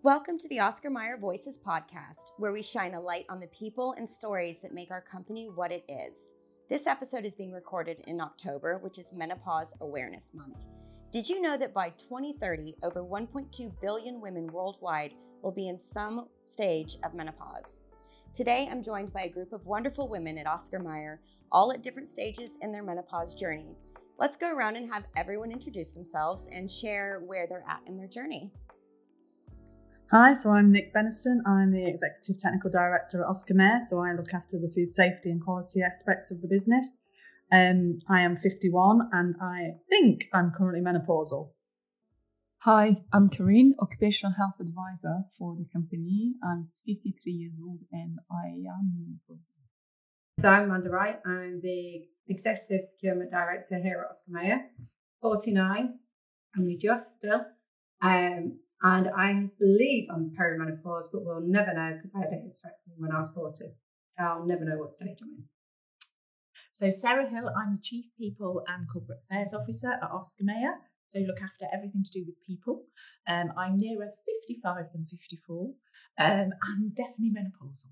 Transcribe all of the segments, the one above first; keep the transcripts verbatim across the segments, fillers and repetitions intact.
Welcome to the Oscar Mayer Voices podcast, where we shine a light on the people and stories that make our company what it is. This episode is being recorded in October, which is Menopause Awareness Month. Did you know that by twenty thirty, over one point two billion women worldwide will be in some stage of menopause? Today, I'm joined by a group of wonderful women at Oscar Mayer, all at different stages in their menopause journey. Let's go around and have everyone introduce themselves and share where they're at in their journey. Hi, so I'm Nick Beniston. I'm the Executive Technical Director at Oscar Mayer, so I look after the food safety and quality aspects of the business. Um, I am fifty-one and I think I'm currently menopausal. Hi, I'm Corinne, Occupational Health Advisor for the company. I'm fifty-three years old and I am menopausal. So I'm Amanda Wright. I'm the Executive Procurement Director here at Oscar Mayer, forty-nine, only just still. Um, And I believe I'm perimenopause, but we'll never know because I had a hysterectomy when I was forty. So I'll never know what stage I'm in. So Sarah Hill, I'm the Chief People and Corporate Affairs Officer at Oscar Mayer. So look after everything to do with people. Um, I'm nearer fifty-five than fifty-four um, and definitely menopausal.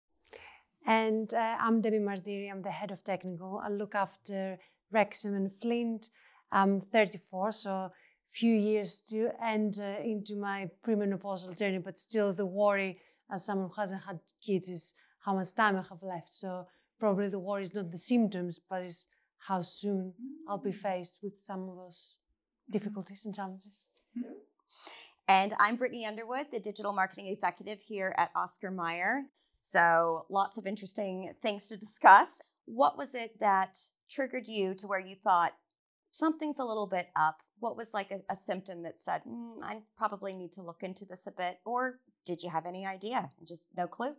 And uh, I'm Debbie Marsdiri. I'm the Head of Technical. I look after Wrexham and Flint. I'm thirty-four, so few years to end uh, into my premenopausal journey, but still the worry as someone who hasn't had kids is how much time I have left. So probably the worry is not the symptoms, but is how soon I'll be faced with some of those difficulties and challenges. And I'm Brittany Underwood, the Digital Marketing Executive here at Oscar Mayer. So lots of interesting things to discuss. What was it that triggered you to where you thought something's a little bit up? What was like a, a symptom that said, mm, I probably need to look into this a bit? Or did you have any idea? Just no clue?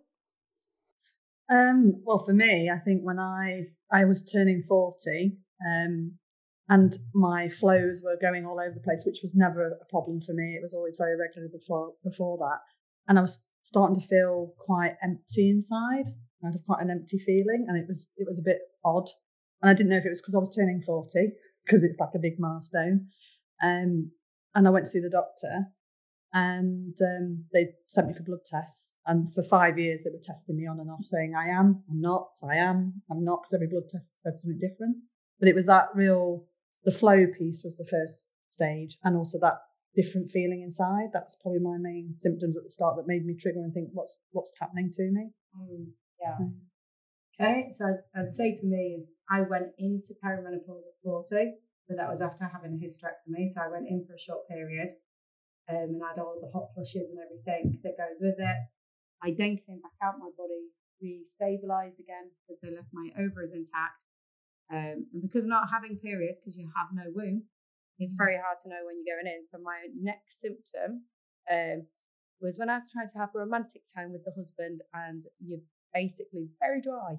Um, well, for me, I think when I I was turning forty um, and my flows were going all over the place, which was never a problem for me. It was always very regular before before that. And I was starting to feel quite empty inside. I had quite an empty feeling and it was it was a bit odd. And I didn't know if it was because I was turning forty, because it's like a big milestone. Um, and I went to see the doctor and um, they sent me for blood tests. And for five years, they were testing me on and off, saying, I am, I'm not, I am, I'm not, because every blood test said something different. But it was that real, the flow piece was the first stage, and also that different feeling inside. That was probably my main symptoms at the start that made me trigger and think, what's what's happening to me? Mm, yeah. Mm. Okay, so I'd, I'd say for me, I went into perimenopause at forty. But that was after having a hysterectomy. So I went in for a short period um, and had all the hot flushes and everything that goes with it. I then came back out, my body re-stabilised again because they left my ovaries intact. Um, and because not having periods, because you have no womb, it's very hard to know when you're going in. So my next symptom um, was when I was trying to have a romantic time with the husband and you're basically very dry.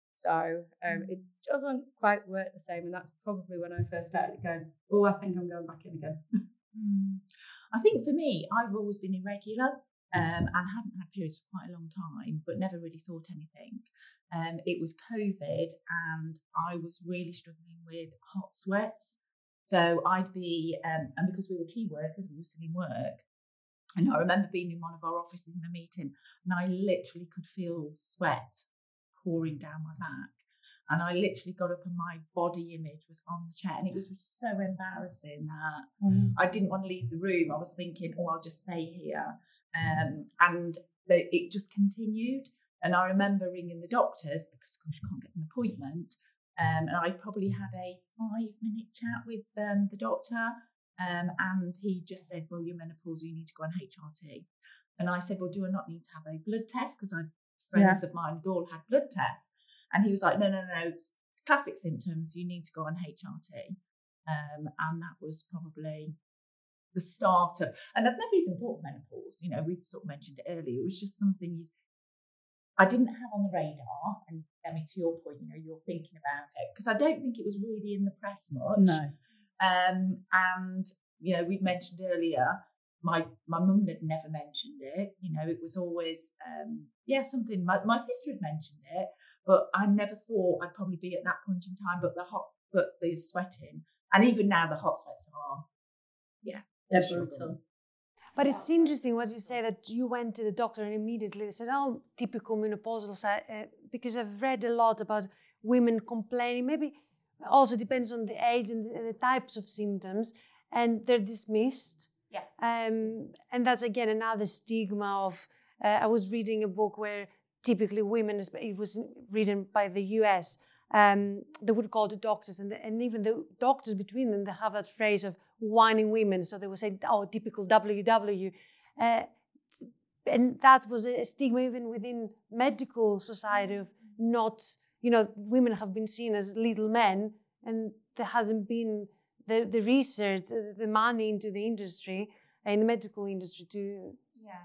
So um, it doesn't quite work the same. And that's probably when I first started going, oh, I think I'm going back in again. mm. I think for me, I've always been irregular um, and hadn't had periods for quite a long time, but never really thought anything. Um, it was COVID and I was really struggling with hot sweats. So I'd be, um, and because we were key workers, we were still in work. And I remember being in one of our offices in a meeting and I literally could feel sweat pouring down my back, and I literally got up and my body image was on the chair, and it was just so embarrassing that mm. I didn't want to leave the room. I was thinking, oh, I'll just stay here, um, and the, it just continued. And I remember ringing the doctors because of course you can't get an appointment, um, and I probably had a five minute chat with um, the doctor, um, and he just said, well, you're menopausal, you need to go on H R T. And I said, well, do I not need to have a blood test? Because I friends yeah. of mine had all had blood tests. And he was like, no, no, no, it's classic symptoms. You need to go on H R T. Um, and that was probably the start of, and I've never even thought of menopause. You know, we've sort of mentioned it earlier. It was just something you, I didn't have on the radar. And I mean, to your point, you know, you're thinking about it. Because I don't think it was really in the press much. No. Um, and, you know, we've mentioned earlier, My my mum had never mentioned it. You know, it was always, um, yeah, something. My, my sister had mentioned it, but I never thought I'd probably be at that point in time. But the hot, but the sweating, and even now the hot sweats are, yeah, they're brutal. But it's interesting what you say, that you went to the doctor and immediately they said, oh, typical menopausal, uh, because I've read a lot about women complaining, maybe also depends on the age and the, and the types of symptoms, and they're dismissed. Yeah. Um, and that's, again, another stigma of, uh, I was reading a book where typically women, it was written by the U S, um, they would call the doctors, and, the, and even the doctors between them, they have that phrase of whining women. So they would say, oh, typical W W. Uh, and that was a stigma even within medical society of not, you know, women have been seen as little men, and there hasn't been the, the research, the money into the industry, in the medical industry to yeah.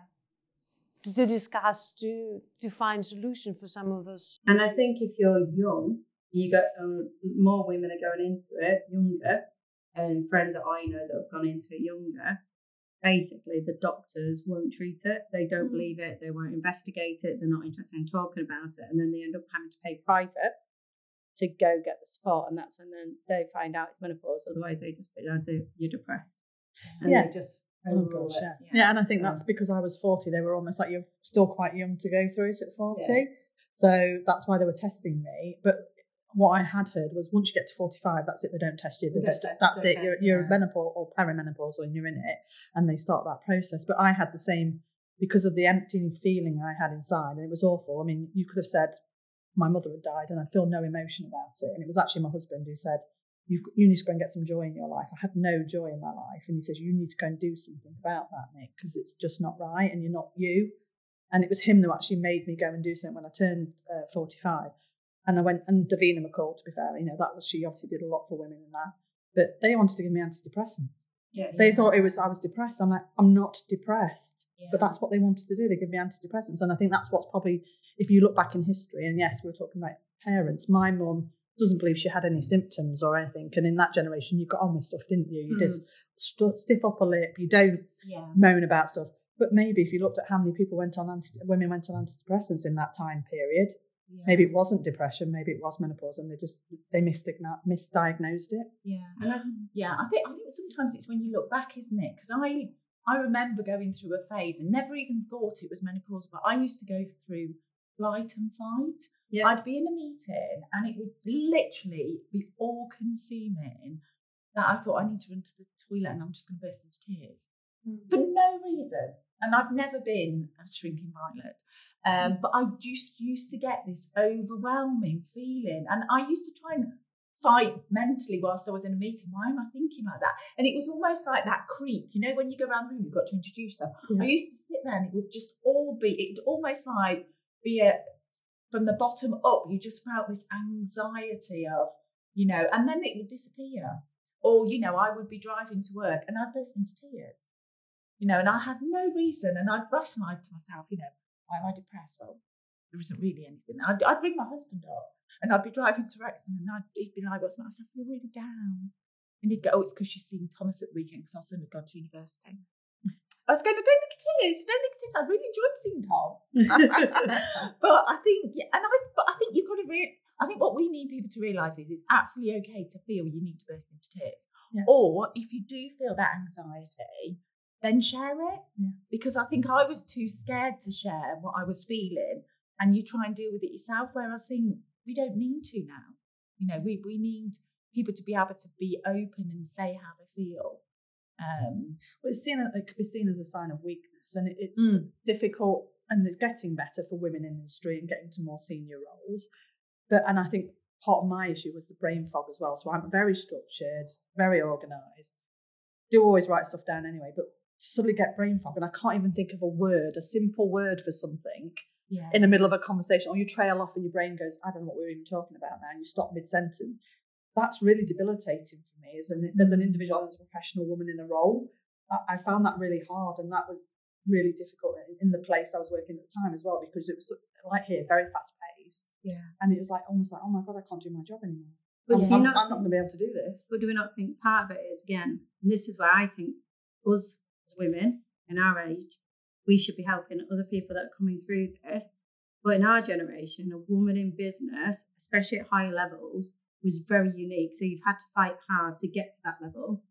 to, to discuss, to to find solution for some of those. And I think if you're young, you got um, more women are going into it younger, and friends that I know that have gone into it younger. Basically, the doctors won't treat it. They don't mm. believe it. They won't investigate it. They're not interested in talking about it, and then they end up having to pay private to go get the support, and that's when then they find out it's menopause. Otherwise, they just put it down to you're depressed, and yeah. they just oh gosh, yeah. yeah, yeah. And I think that's because I was forty. They were almost like, you're still quite young to go through it at forty, yeah. So that's why they were testing me. But what I had heard was once you get to forty-five, that's it. They don't test you. They just, test, that's it. You're you're yeah. menopause or perimenopause, and you're in it, and they start that process. But I had the same because of the empty feeling I had inside, and it was awful. I mean, you could have said my mother had died, and I'd feel no emotion about it. And it was actually my husband who said, "You you need to go and get some joy in your life." I had no joy in my life, and he says, "You need to go and do something about that, Nick, because it's just not right, and you're not you." And it was him who actually made me go and do something when I turned uh, forty-five. And I went, and Davina McCall, to be fair, you know, that was, she obviously did a lot for women in that. But they wanted to give me antidepressants. Yeah, they yeah. thought it was, I was depressed. I'm like, I'm not depressed. Yeah. But that's what they wanted to do. They give me antidepressants. And I think that's what's probably, if you look back in history, and yes, we were talking about parents, my mum doesn't believe she had any symptoms or anything. And in that generation, you got on with stuff, didn't you? You mm. just st- stiff upper lip. You don't yeah. moan about stuff. But maybe if you looked at how many people went on, anti- women went on antidepressants in that time period, yeah. maybe it wasn't depression, maybe it was menopause, and they just they misdigna- misdiagnosed it. Yeah, and I, yeah, I think I think sometimes it's when you look back, isn't it? Because I I remember going through a phase and never even thought it was menopause, but I used to go through flight and fight. Yeah. I'd be in a meeting and it would literally be all consuming that I thought I need to run to the toilet and I'm just going to burst into tears mm. for no reason. And I've never been a shrinking violet. Um, but I just used to get this overwhelming feeling. And I used to try and fight mentally whilst I was in a meeting. Why am I thinking like that? And it was almost like that creak. You know, when you go around the room, you've got to introduce yourself. Yeah. I used to sit there and it would just all be, it would almost like be a, from the bottom up, you just felt this anxiety of, you know, and then it would disappear. Or, you know, I would be driving to work and I'd burst into tears. You know, and I had no reason, and I'd rationalise to myself, you know, why am I depressed? Well, there isn't really anything. I'd, I'd bring my husband up, and I'd be driving to Wrexham, and I'd, he'd be like, what's the matter? I feel really down. And he'd go, oh, it's because she's seen Thomas at the weekend, because our son had gone to university. I was going, I don't think it is. I don't think it is. I really enjoyed seeing Tom. But I think, and I, but I think you've got to re- I think what we need people to realise is it's absolutely okay to feel you need to burst into tears. Yeah. Or if you do feel that anxiety, then share it. Yeah. Because I think I was too scared to share what I was feeling, and you try and deal with it yourself, whereas I think we don't need to now. You know, we, we need people to be able to be open and say how they feel. Um, well, it's seen, it could be seen as a sign of weakness, and it, it's mm. difficult, and it's getting better for women in the industry and getting to more senior roles. But and I think part of my issue was the brain fog as well. So I'm very structured, very organised, do always write stuff down anyway, but to suddenly get brain fog and I can't even think of a word, a simple word for something yeah. in the middle of a conversation, or you trail off and your brain goes, I don't know what we were even talking about now, and you stop mid-sentence. That's really debilitating for me as an, as an individual, as a professional woman in a role. I, I found that really hard, and that was really difficult in, in the place I was working at the time as well, because it was like here, very fast-paced. Yeah. And it was like almost like, oh my God, I can't do my job anymore. But I'm, I'm, not I'm not going to be able to do this. But do we not think part of it is, again, and this is where I think us as women in our age, we should be helping other people that are coming through this. But in our generation, a woman in business, especially at higher levels, was very unique. So you've had to fight hard to get to that level.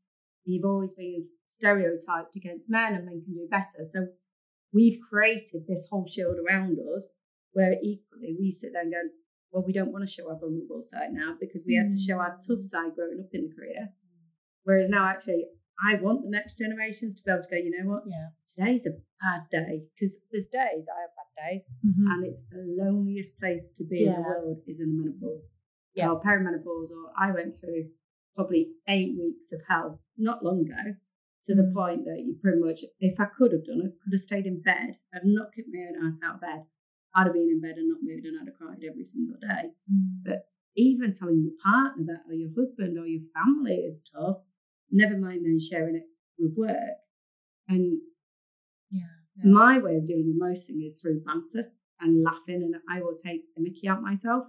you've always been stereotyped against men and men can do better. So we've created this whole shield around us where equally we sit there and go, well, we don't want to show our vulnerable side now because we had to show our tough side growing up in the career. Whereas now, actually, I want the next generations to be able to go, you know what? Yeah. Today's a bad day. Because there's days, I have bad days, Mm-hmm. and it's the loneliest place to be in Yeah. the world is in the menopause. Yeah. Or perimenopause, or I went through probably eight weeks of hell not long ago, to the Mm. point that you pretty much, if I could have done it, could have stayed in bed. I'd not kept my own ass out of bed. I'd have been in bed and not moved, and I'd have cried every single day. Mm. But even telling your partner that, or your husband or your family is tough, never mind then sharing it with work. And Yeah. my way of dealing with most things is through banter and laughing, and I will take the mickey out myself.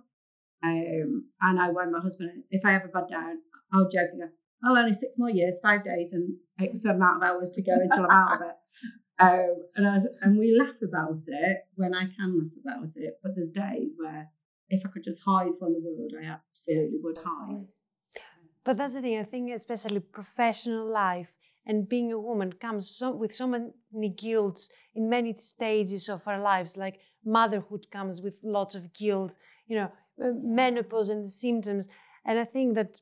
Um, and I when my husband, if I have a bad day, I'll joke and go, oh, only six more years, five days, and X amount of hours to go until I'm out of it. Um, and I was, and we laugh about it when I can laugh about it. But there's days where if I could just hide from the world, I absolutely would hide. But that's the thing. I think especially professional life and being a woman comes so, with so many guilts in many stages of our lives. Like motherhood comes with lots of guilt, you know, uh, menopause and the symptoms. And I think that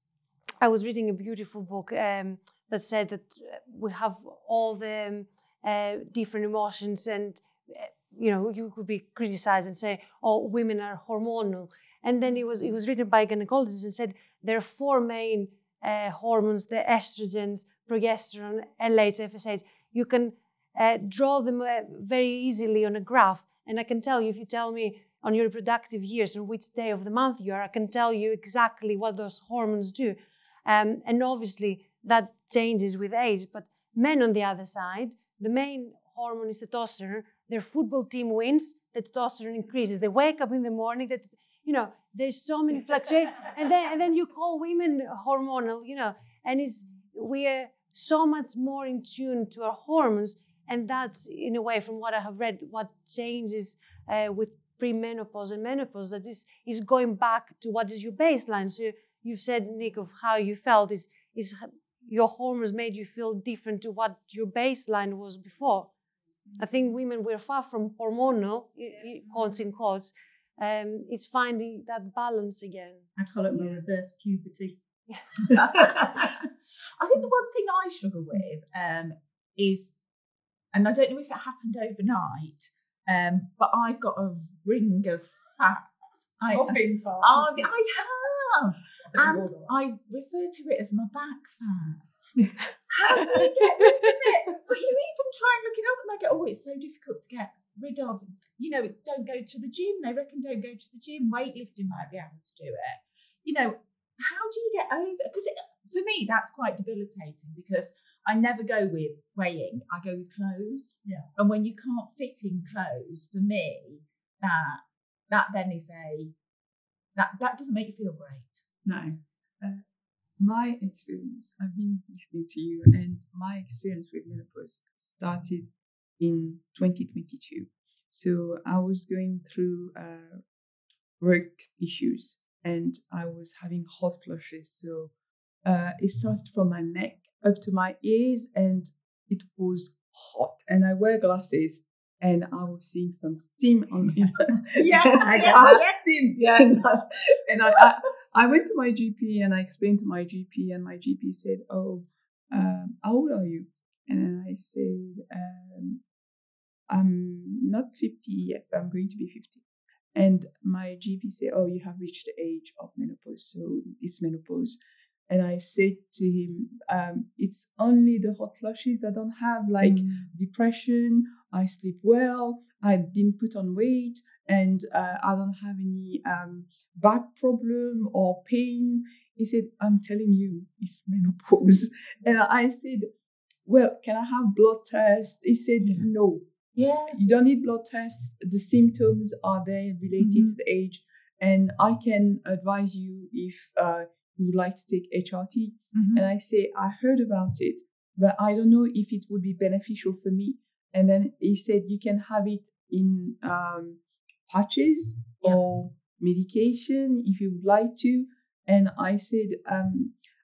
I was reading a beautiful book um, that said that we have all the um, uh, different emotions, and uh, you know, you could be criticized and say, "Oh, women are hormonal." And then it was it was written by a gynecologist and said there are four main uh, hormones: the estrogens, progesterone, L H, F S H. You can uh, draw them uh, very easily on a graph, and I can tell you if you tell me on your reproductive years and which day of the month you are, I can tell you exactly what those hormones do. Um, and obviously that changes with age. But men on the other side, the main hormone is testosterone. Their football team wins, the testosterone increases. They wake up in the morning, that you know, there's so many fluctuations. And then and then you call women hormonal, you know, and it's we are so much more in tune to our hormones. And that's, in a way, from what I have read, what changes uh, with premenopause and menopause, that is, is going back to what is your baseline. So you've said, Nick, of how you felt is, is your hormones made you feel different to what your baseline was before. I think women were far from hormonal, quotes in quotes. Um, it's finding that balance again. I call it my reverse puberty. I think the one thing I struggle with um, is, and I don't know if it happened overnight, um, but I've got a ring of fat. I, Muffin top. I, I have. And I refer to it as my back fat. How do you get rid of it? But you even try and look it up and they go, oh, it's so difficult to get rid of. You know, don't go to the gym. They reckon don't go to the gym. Weightlifting might be able to do it. You know, how do you get over? Because for me, that's quite debilitating because I never go with weighing. I go with clothes. Yeah. And when you can't fit in clothes, for me, that that then is a, that, that doesn't make you feel great. No. Uh, my experience, I've been listening to you, and my experience with menopause started in twenty twenty-two. So I was going through uh, work issues, and I was having hot flushes. So uh, it started from my neck up to my ears, and it was hot. And I wear glasses, and I was seeing some steam on me. Yes, I yes, got yes. steam. Yeah, and, I, and I, I, I went to my G P and I explained to my G P, and my G P said, "Oh, um, how old are you?" And then I said, um, "I'm not fifty yet, but I'm going to be fifty." And my G P said, "Oh, you have reached the age of menopause, so it's menopause." And I said to him, um, "It's only the hot flushes. I don't have like Mm. depression. I sleep well. I didn't put on weight, and uh, I don't have any um, back problem or pain." He said, "I'm telling you, it's menopause." And I said, "Well, can I have blood tests?" He said, "No, Yeah. you don't need blood tests. The symptoms are there related Mhm. to the age, and I can advise you if uh, you would like to take H R T." Mhm. And I say, "I heard about it, but I don't know if it would be beneficial for me." And then he said, "You can have it in um, patches Yeah. or medication if you would like to." And I said, um,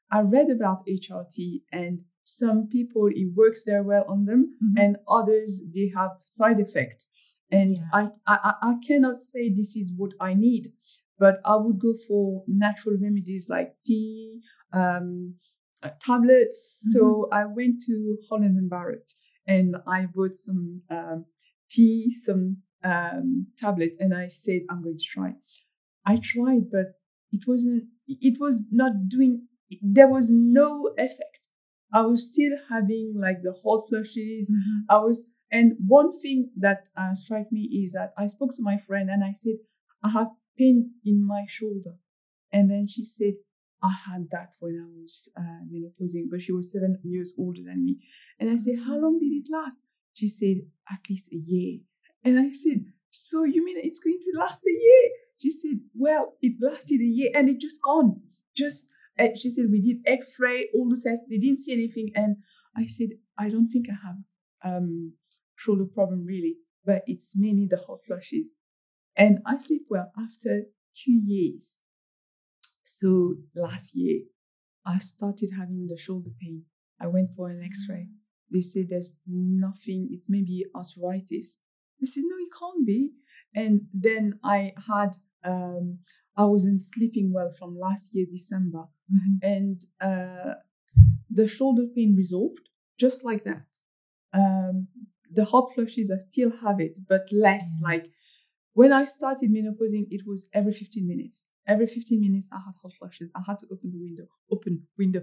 I read about H R T, and some people, it works very well on them, mm-hmm. and others, they have side effects. And yeah. I, I, I cannot say this is what I need, but I would go for natural remedies like tea, um, uh, tablets. Mm-hmm. So I went to Holland and Barrett, and I bought some um, tea, some um, tablets, and I said, I'm going to try. I tried, but it wasn't, it was not doing, there was no effect. I was still having like the hot flushes. Mm-hmm. I was, and one thing that uh, struck me is that I spoke to my friend and I said, I have pain in my shoulder. And then she said, I had that when I was uh, menopausing, but she was seven years older than me. And I said, how long did it last? She said, at least a year. And I said, so you mean it's going to last a year? She said, well, it lasted a year and it just gone. Just, uh, she said, we did x-ray, all the tests, they didn't see anything. And I said, I don't think I have um shoulder problem really, but it's mainly the hot flushes. And I sleep well after two years. So last year, I started having the shoulder pain. I went for an x-ray. They said there's nothing, it may be arthritis. I said, no, it can't be. And then I had, um, I wasn't sleeping well from last year, December. Mm-hmm. And uh, the shoulder pain resolved just like that. Um, the hot flushes, I still have it, but less. Mm-hmm. Like when I started menopausing, it was every fifteen minutes. Every fifteen minutes, I had hot flushes. I had to open the window, open window.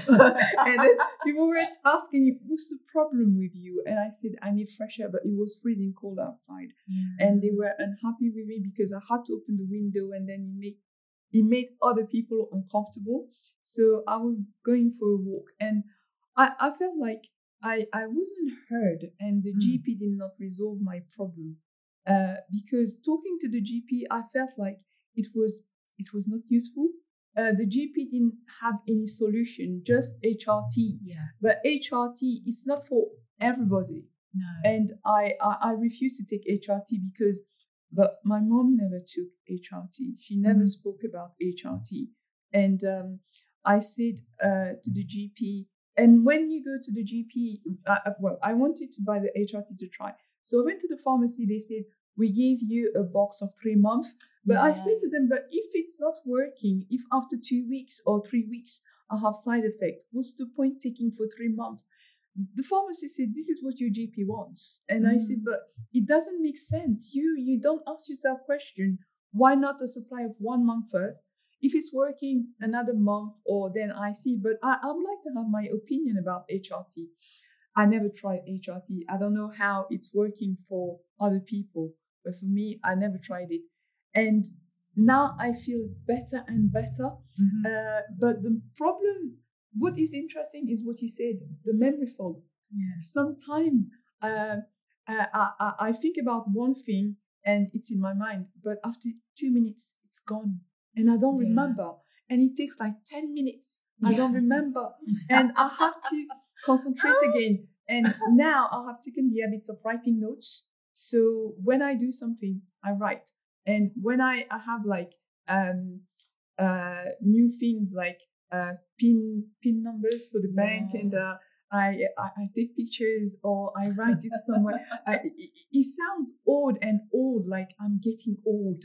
And then people were asking me, what's the problem with you? And I said, I need fresh air, but it was freezing cold outside. Yeah. And they were unhappy with me because I had to open the window, and then it made, it made other people uncomfortable. So I was going for a walk, and I, I felt like I, I wasn't heard, and the mm. G P did not resolve my problem. Uh, because talking to the G P, I felt like it was It was not useful. Uh, the G P didn't have any solution, just H R T. Yeah. But H R T, it's not for everybody. No. And I, I, I refused to take H R T because, but my mom never took H R T. She never mm-hmm. spoke about H R T. And um, I said uh, to the G P, and when you go to the G P, uh, well, I wanted to buy the H R T to try. So I went to the pharmacy, they said, we give you a box of three months. But yes. I said to them, but if it's not working, if after two weeks or three weeks I have side effect, what's the point taking for three months? The pharmacist said, this is what your G P wants. And mm. I said, but it doesn't make sense. You you don't ask yourself question, why not a supply of one month first? If it's working another month, or then I see, but I, I would like to have my opinion about H R T. I never tried H R T. I don't know how it's working for other people. But for me, I never tried it. And now I feel better and better. Mm-hmm. Uh, but the problem, what is interesting is what you said, the memory fog. Yes. Sometimes uh, uh, I, I think about one thing and it's in my mind, but after two minutes, it's gone. And I don't yeah. remember. And it takes like ten minutes. Yes. I don't remember. And I have to concentrate again. And now I have taken the habit of writing notes. So when I do something, I write. And when I, I have like um, uh, new things like uh, pin pin numbers for the yes. bank, and uh, I, I I take pictures or I write it somewhere. I, it, it sounds odd and old, like I'm getting old.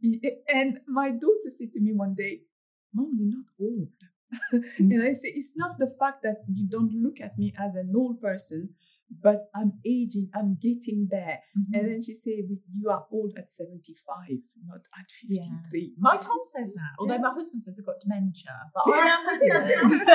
And my daughter said to me one day, "Mom, you're not old." Mm-hmm. And I say, it's not the fact that you don't look at me as an old person, but I'm aging, I'm getting there. Mm-hmm. And then she said, you are old at seventy-five, not at fifty-three. Yeah. My Tom says that, although yeah. my husband says I've got dementia. But I am with you.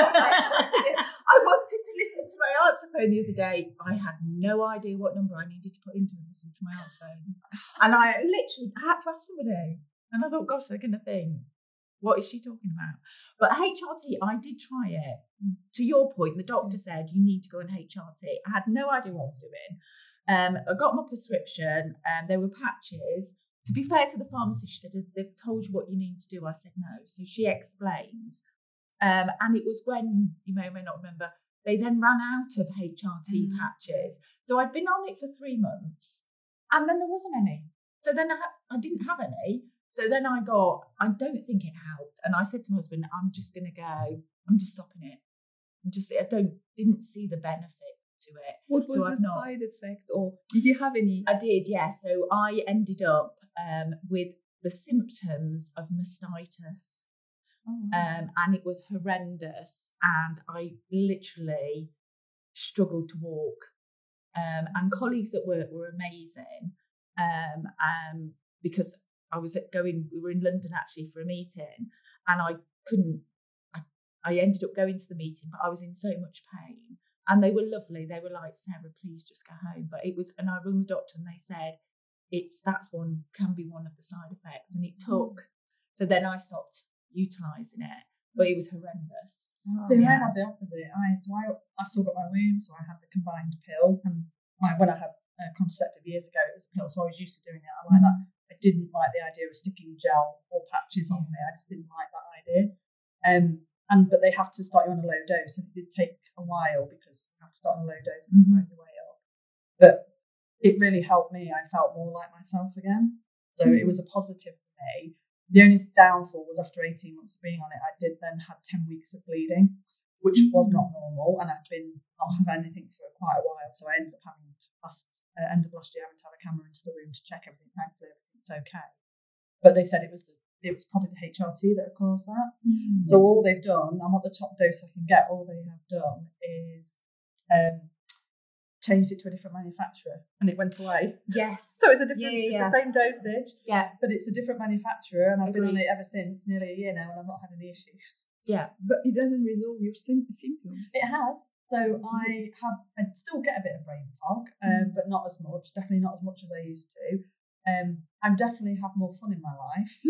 I wanted to listen to my answer phone the other day. I had no idea what number I needed to put into and listen to my answer phone. And I literally I had to ask somebody. And I thought, gosh, they're going to think, what is she talking about? But H R T, I did try it. To your point, the doctor said you need to go on H R T. I had no idea what I was doing. Um, I got my prescription, and there were patches. To be fair to the pharmacist, she said, they've told you what you need to do. I said no. So she explained. Um, and it was when, you may or may not remember, they then ran out of H R T mm. patches. So I'd been on it for three months, and then there wasn't any. So then I, had, I didn't have any. So then I got, I don't think it helped. And I said to my husband, I'm just going to go I'm just stopping it. I'm just I don't didn't see the benefit to it. What was So the I've not- side effect, or did you have any? I did, yeah. So I ended up um, with the symptoms of mastitis. Oh, wow. Um, and it was horrendous, and I literally struggled to walk. Um, and colleagues at work were amazing, um, um, because I was at going. We were in London actually for a meeting, and I couldn't. I, I ended up going to the meeting, but I was in so much pain. And they were lovely. They were like, Sarah, please just go home. But it was, and I rang the doctor, and they said, it's that's one can be one of the side effects, and it took. So then I stopped utilising it, but it was horrendous. So I Yeah. had the opposite. I so I I still got my womb, so I had the combined pill, and my, when I had a contraceptive years ago, it was a pill, so I was used to doing it. I like that. I didn't like the idea of sticking gel or patches on me. I just didn't like that idea. Um, and but they have to start you on a low dose, and it did take a while because you have to start on a low dose and Mhm. work your way up. But it really helped me. I felt more like myself again, so Mm. it was a positive for me. The only downfall was after eighteen months of being on it, I did then have ten weeks of bleeding, which was not normal, and I've been not have anything for quite a while. So I ended up having to last uh, end of last year having to have a camera into the room to check everything. Thankfully, everything's okay. But they said it was the, it was probably the H R T that had caused that. Mm. So all they've done, I'm at the top dose I can get. All they have done is um, changed it to a different manufacturer, and it went away. Yes. So it's a different, Yeah, yeah, it's yeah. the same dosage, Yeah. but it's a different manufacturer, and I've been on Agreed. it ever since, nearly a year now, and I've not had any issues. Yeah. But it doesn't resolve your sym- symptoms. It has. So I have, I still get a bit of brain fog, um, but not as much. Definitely not as much as I used to. Um, I definitely have more fun in my life,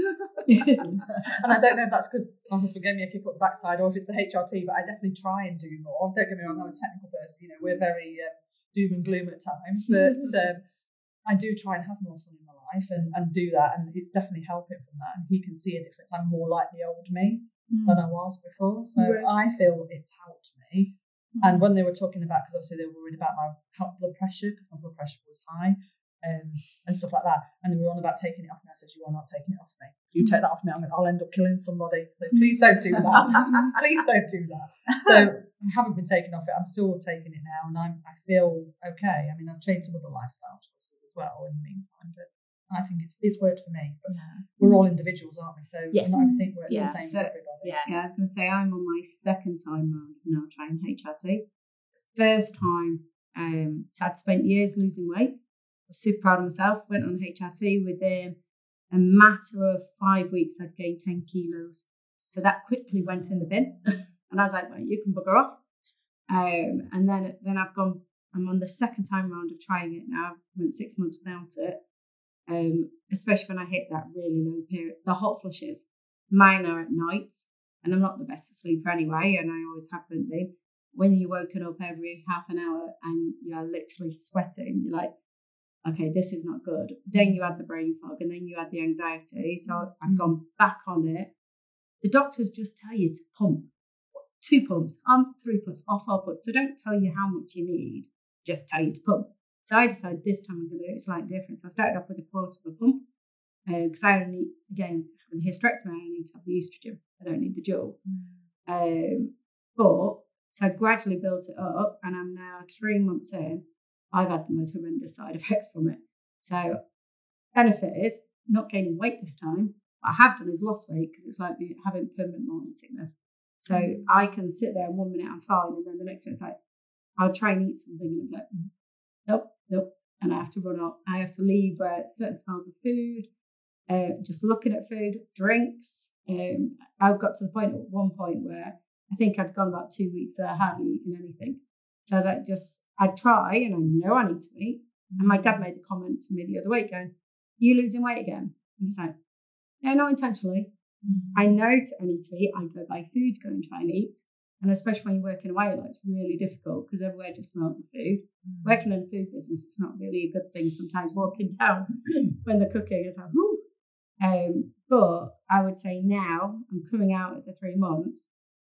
and I don't know if that's because my husband gave me a kick up the backside, or if it's the H R T. But I definitely try and do more. Don't get me wrong, I'm a technical person. You know, we're very um, doom and gloom at times, but um, I do try and have more fun in my life and, and do that, and it's definitely helping from that. And he can see a difference. I'm more like the old me than I was before, so Right. I feel it's helped me. And when they were talking about, because obviously they were worried about my heart blood pressure, because my blood pressure was high, um, and stuff like that, and they were on about taking it off me. I said, "You are not taking it off me. You take that off me, I'm gonna, I'll end up killing somebody. So please don't do that. Please don't do that." So I haven't been taking off it. I'm still taking it now, and I'm I feel okay. I mean, I've changed some other lifestyle choices as well in the meantime, but I think it's, it's worked for me. But Yeah. we're all individuals, aren't we? So Yes. not everything works Yeah. the same So- for everybody. Yeah. Yeah, I was going to say I'm on my second time round now trying H R T. First time, um, so I'd spent years losing weight. I was super proud of myself. Went on H R T within a matter of five weeks. I'd gained ten kilos, so that quickly went in the bin. And I was like, "Well, you can bugger off." Um, and then then I've gone. I'm on the second time round of trying it now. Went six months without it. Um, especially when I hit that really low period, the hot flushes. Mine are at night, and I'm not the best sleeper anyway, and I always haven't been. When you're woken up every half an hour and you're literally sweating, you're like, okay, this is not good. Then you add the brain fog, and then you add the anxiety. So I've gone back on it. The doctors just tell you to pump. Two pumps, on three pumps, off four pumps. So don't tell you how much you need, just tell you to pump. So I decided this time I'm going to do it slightly different. So I started off with a quarter of a pump, because uh, I only, again, with the hysterectomy, I need to have the estrogen. I don't need the dual. Mm. Um, but, so I gradually built it up, and I'm now three months in. I've had the most horrendous side effects from it. So benefit is not gaining weight this time. What I have done is lost weight, because it's like having permanent morning sickness. So mm. I can sit there and one minute I'm fine, and then the next minute it's like, I'll try and eat something, and I'm like, nope, nope. And I have to run up. I have to leave uh, certain smells of food, uh, just looking at food, drinks. Um, I've got to the point at one point where I think I'd gone about two weeks and I hardly eaten anything. So I was like, just, I'd try, and I know I need to eat. And my dad made the comment to me the other week going, you losing weight again? And he's like, no, not intentionally. Mm-hmm. I know to, I need to eat. I go buy food, go and try and eat. And especially when you're working away, like, it's really difficult because everywhere just smells of food. Mm-hmm. Working in a food business, it's not really a good thing sometimes walking down when they're cooking. It's like, whoo. Um, but I would say now, I'm coming out at the three months,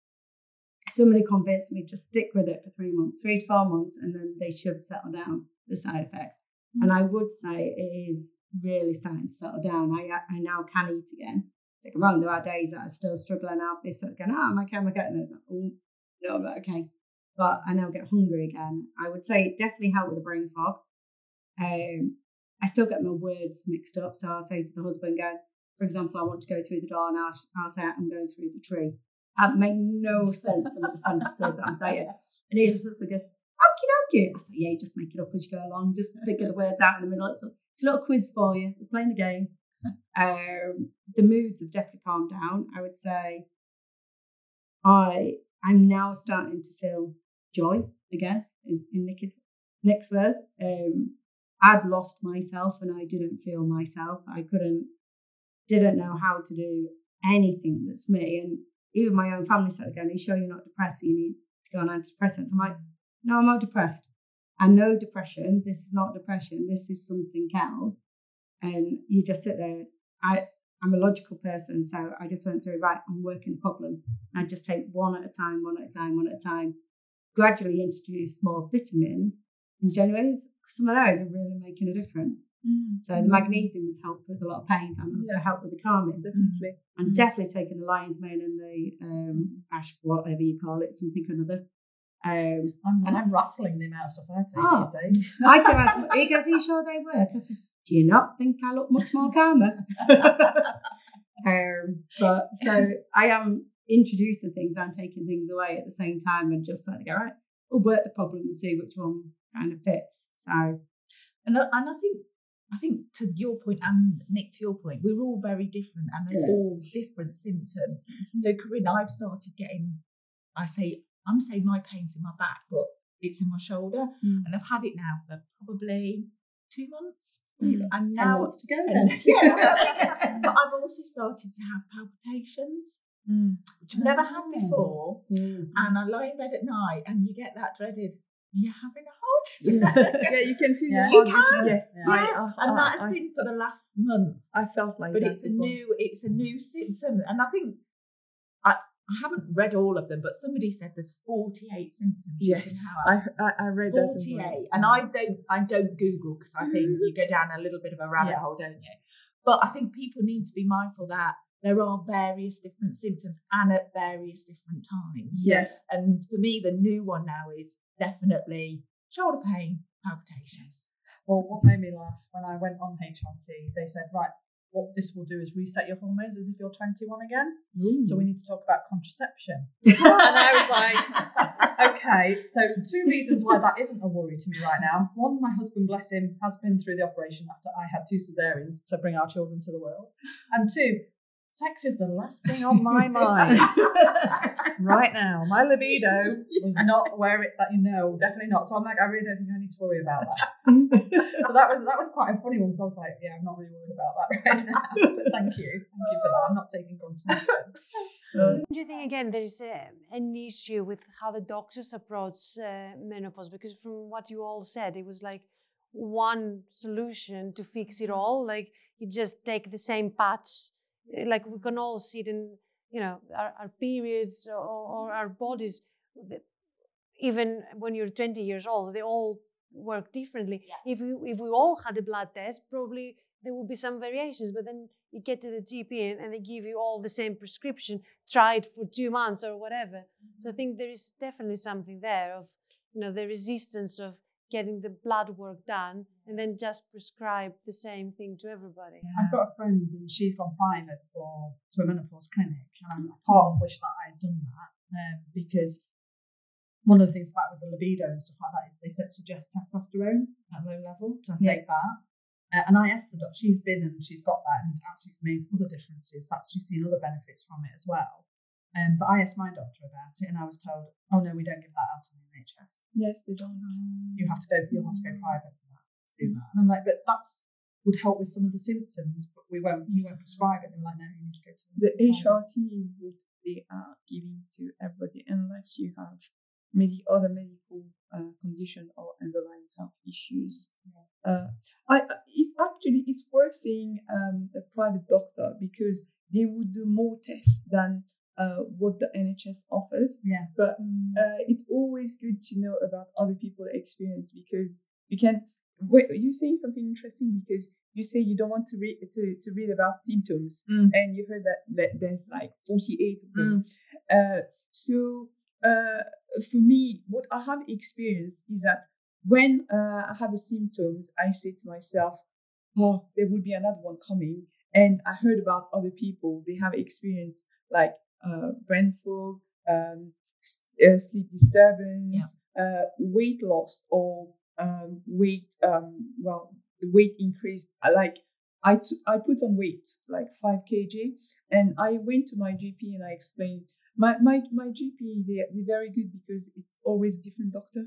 somebody convinced me to stick with it for three months, three to four months, and then they should settle down, the side effects. Mm-hmm. And I would say it is really starting to settle down. I I now can eat again. Don't get me wrong, there are days that I'm still struggling out this, going, oh, am I okay, am I getting this? Oh, no, I'm not okay. But I now get hungry again. I would say it definitely helped with the brain fog. Um, I still get my words mixed up. So I'll say to the husband, go, for example, I want to go through the door, and I'll, I'll say, I'm going through the tree. It make no sense some of the sentences that I'm saying. And he just sort of goes, okie dokie. I say, yeah, you just make it up as you go along. Just figure the words out in the middle. It's a, it's a little quiz for you. We're playing the game. Um, the moods have definitely calmed down. I would say I, I'm now starting to feel joy again, is in Nikki's next word. Um, I'd lost myself and I didn't feel myself. I couldn't, didn't know how to do anything that's me. And even my own family said again, are you sure you're not depressed? You need to go on antidepressants. I'm like, no, I'm not depressed. I know depression. This is not depression. This is something else. And you just sit there. I, I'm a logical person, so I just went through, right, I'm working the problem. I just take one at a time, one at a time, one at a time. Gradually introduced more vitamins. And generally, some of those are really making a difference. Mm. So the magnesium has helped with a lot of pains and also yeah. helped with the calming. Definitely. And mm. definitely taking the lion's mane and the um, ash, whatever you call it, something or another. Um, I'm, and I'm rattling the amount of stuff I take oh, these days. I do have some, he goes, are you sure they work? I said, do you not think I look much more calmer? um, but so I am introducing things and taking things away at the same time, and just like, go, right, we'll work the problem and see which one kind of fits. So, and I, and I think I think to your point, and Nick, to your point, we're all very different, and there's yeah. all different symptoms. Mm-hmm. So, Corinne, I've started getting, I say, I'm saying my pain's in my back, but it's in my shoulder, mm. and I've had it now for probably two months. Mm. And Ten now, months to go then. And, yeah, but I've also started to have palpitations, mm. which I've never had before. Mm. And I lie in bed at night, and you get that dreaded, you're having a heart attack. Yeah, you can feel yeah. your You heart can. beating. Yes, yeah. I, I, and I, that has I, been for the last month. I felt like but that it's a as well. new, it's a new symptom, and I think I, I haven't read all of them, but somebody said there's forty-eight symptoms. Yes, you can have. I, I I read forty-eight, that as well. and I don't I don't Google because I think you go down a little bit of a rabbit yeah. hole, don't you? But I think people need to be mindful that there are various different symptoms and at various different times. Yes, and for me, the new one now is definitely shoulder pain, palpitations. Well, what made me laugh when I went on H R T, they said, right, what this will do is reset your hormones as if you're twenty-one again. Ooh. So we need to talk about contraception. And I was like, okay, so two reasons why that isn't a worry to me right now. One, my husband, bless him, has been through the operation after I had two cesareans to bring our children to the world. And two, sex is the last thing on my mind right now. My libido was not where it, that you know, definitely not. So I'm like, I really don't think I need to worry about that. So that was that was quite a funny one, because I was like, yeah, I'm not really worried about that right now. But thank you, thank you for that. I'm not taking contraception. Do you think again there is a, an issue with how the doctors approach uh, menopause? Because from what you all said, it was like one solution to fix it all. Like you just take the same patch. Like we can all see it in, you know, our, our periods or, or our bodies. Even when you're twenty years old, they all work differently. Yeah. If we if we all had a blood test, probably there would be some variations. But then you get to the G P and, and they give you all the same prescription. Try it for two months or whatever. Mm-hmm. So I think there is definitely something there of, you know, the resistance of getting the blood work done and then just prescribe the same thing to everybody. Yeah. I've got a friend and she's gone private for to a menopause clinic, and I part of wish that I had done that um, because one of the things about with the libido and stuff like that is they suggest testosterone at low level to yeah. take that. Uh, and I asked the doctor, she's been and she's got that, and actually made other differences. That's she's seen other benefits from it as well. Um, but I asked my doctor about it, and I was told, "Oh no, we don't give that out in the N H S. Yes, they don't. You have to go. You'll have to go private for that to do that." And I'm like, "But that's would help with some of the symptoms, but we won't. You won't prescribe it." And they're like, "No, you need to go to the H R T is what they are giving to everybody, unless you have many other medical uh, condition or underlying health issues." Yeah. Uh, I it's actually it's worth seeing um, a private doctor, because they would do more tests than Uh, what the N H S offers. Yeah. But uh, it's always good to know about other people's experience, because you can Wait, you're saying something interesting because you say you don't want to read to, to read about symptoms, Mm. and you heard that, that there's like forty-eight of them. Uh, so uh, for me, what I have experienced is that when uh, I have a symptoms, I say to myself, "Oh, there will be another one coming." And I heard about other people; they have experienced like uh, brain fog, um, uh, sleep disturbance, yeah. uh, weight loss, or um, weight. Um, well, the weight increased. I like I, t- I put on weight like five kilograms, and I went to my G P and I explained. My my my G P, they they're very good because it's always different doctor.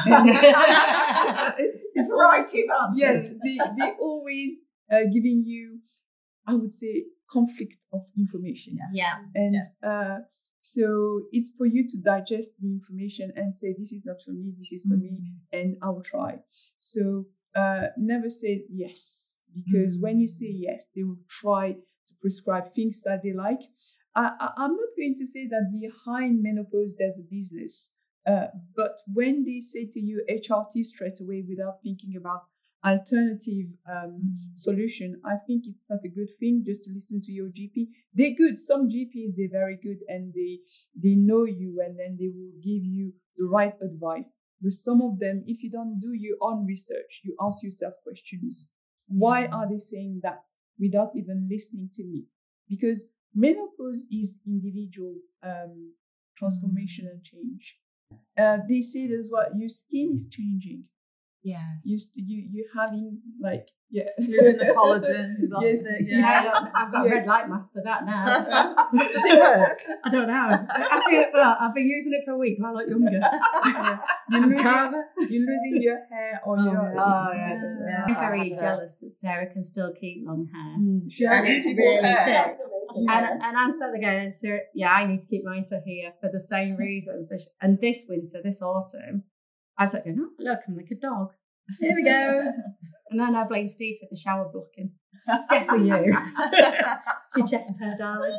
It's a variety of answers. Yes, they they always uh, giving you, I would say, conflict of information. Yeah. And yeah. Uh, so it's for you to digest the information and say, this is not for me, this is for mm-hmm. me, and I will try. So uh, never say yes, because mm-hmm. when you say yes, they will try to prescribe things that they like. I, I, I'm not going to say that behind menopause there's a business, uh, but when they say to you H R T straight away without thinking about alternative um, mm. solution, I think it's not a good thing just to listen to your G P. They're good. Some G Ps, they're very good and they they know you and then they will give you the right advice. But some of them, if you don't do your own research, you ask yourself questions. Why are they saying that without even listening to me? Because menopause is individual um, transformation and change. Uh, they say as well, your skin is changing. Yes. You you you having like yeah losing the collagen. You lost yes. it. Yeah. yeah I've got yes. a red light mask for that now. Does it work? I don't know. I see it. Well, I've been using it for a week. I look younger. Yeah. You're losing you're losing your hair or oh, your oh yeah. yeah. yeah. I'm very jealous that Sarah can still keep long hair. Mm. She and has it's really hair. thick. And, and I'm sort of going, Sarah, yeah, I need to keep mine to here for the same reasons. And this winter, this autumn, I was like, oh, look, I'm like a dog. Here he goes. And then I blame Steve for the shower blocking. It's definitely you. She chest her, darling.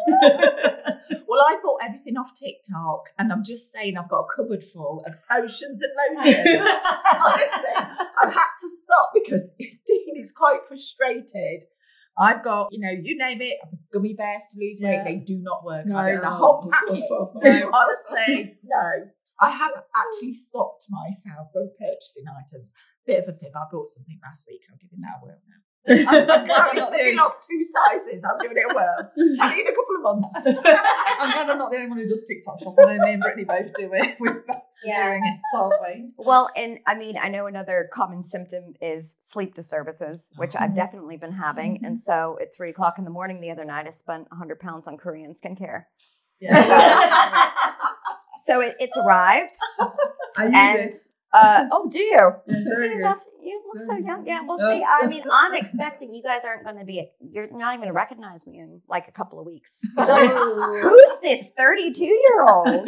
Well, I've bought everything off TikTok, and I'm just saying I've got a cupboard full of potions and lotions. Honestly, I've had to stop because Dean is quite frustrated. I've got, you know, you name it, I've got gummy bears to lose weight. Yeah. They do not work. No, I mean, the no. whole packet. No. Honestly, no. I have actually stopped myself from purchasing items. Bit of a fib. I bought something last week. I'm giving that a whirl now. I've currently lost two sizes. I'm giving it a whirl. Tell you in a couple of months. I'm glad I'm not the only one who does TikTok shop. I know me and Brittany both do it. We're both Yeah. doing it, aren't we? Well, and I mean, I know another common symptom is sleep disturbances, which I've definitely been having. And so at three o'clock in the morning the other night, I spent one hundred pounds on Korean skincare. Yeah. So it, it's arrived. I use and, it. Uh, oh, do you? Yeah, very See, good. that's, you look so young. Yeah, we'll Uh, see. I mean, I'm expecting you guys aren't going to be, you're not even going to recognize me in like a couple of weeks. You're like, who's this thirty-two-year-old?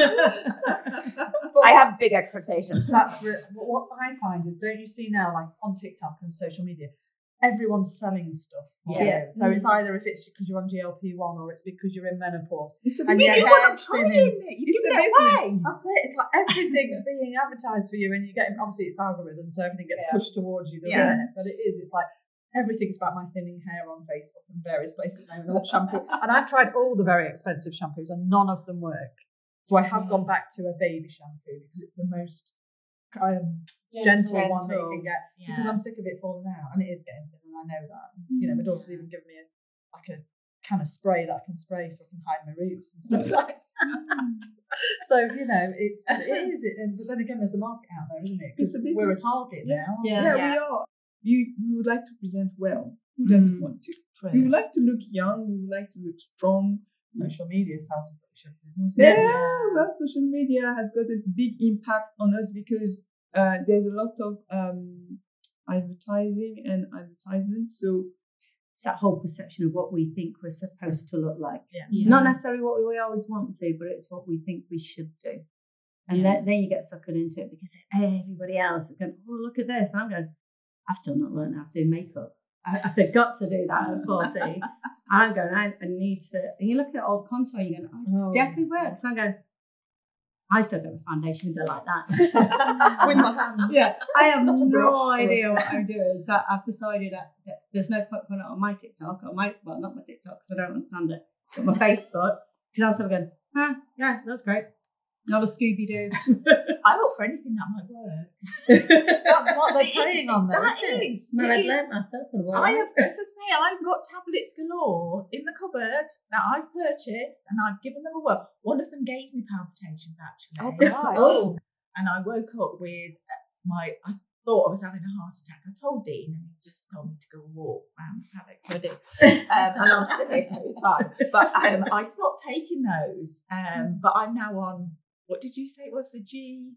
I have big expectations. That's re- what I find is, don't you see now, like on TikTok and social media, everyone's selling stuff. Yeah. yeah. So mm. it's either if it's because you're on G L P one or it's because you're in menopause. It's a and business. your I'm hair's trying thinning. it. You It's give a it business. away. That's it. It's like everything's being advertised for you, and you get obviously it's algorithm, so everything gets Yeah. pushed towards you, doesn't Yeah. it? But it is. It's like everything's about my thinning hair on Facebook and various places now, and what shampoo. And I've tried all the very expensive shampoos, and none of them work. So I have gone back to a baby shampoo because it's the most um, gentle, Gentle. one that you can get. Yeah. Because I'm sick of it falling out, and it is getting thin, and I know that. And, you know, my daughter's even given me a like a kind of spray that I can spray so I can hide my roots and stuff like that. So you know, it's it is. It, and, but then again, there's a market out there, isn't it? It's a Because we're a business. target now. Yeah, Yeah. Yeah. we are. You we would like to present well. Who doesn't Mm. want to? True. We would like to look young. We would like to look strong. Social media tells us that we should do, doesn't Yeah, it? well, social media has got a big impact on us because uh, there's a lot of um, advertising and advertisement. So It's that whole perception of what we think we're supposed to look like. Yeah. Yeah. Not necessarily what we always want to, but it's what we think we should do. And Yeah. then, then you get suckered into it because everybody else is going, oh, look at this. And I'm going, I've still not learned how to do makeup. I, I forgot to do that at forty. I'm going, I, I need to. And you look at old contour, you're going, oh, Oh, definitely works. And I'm going, I still go with foundation and go like that. With my hands. Yeah, I have Not a no brush. idea what I'm doing. So I've decided that, that there's no point putting it on my TikTok or my, well, not my TikTok because I don't understand it, but my Facebook. Because I was sort of going, ah, yeah, that's great. Not a Scooby Doo. I'm up for anything that might work. That's what they're playing on, though. That isn't it? is. My it red is. lampmask, that's going to work. I have, as I say, I've got tablets galore in the cupboard that I've purchased, and I've given them a whirl. One of them gave me palpitations, actually. Oh, God. Oh, and I woke up with my. I thought I was having a heart attack. I told Dean, and he just told me to go walk around the paddock, so I did. Um, and I'm still here, so it was fine. But um, I stopped taking those. Um, but I'm now on. What did you say it was? The G.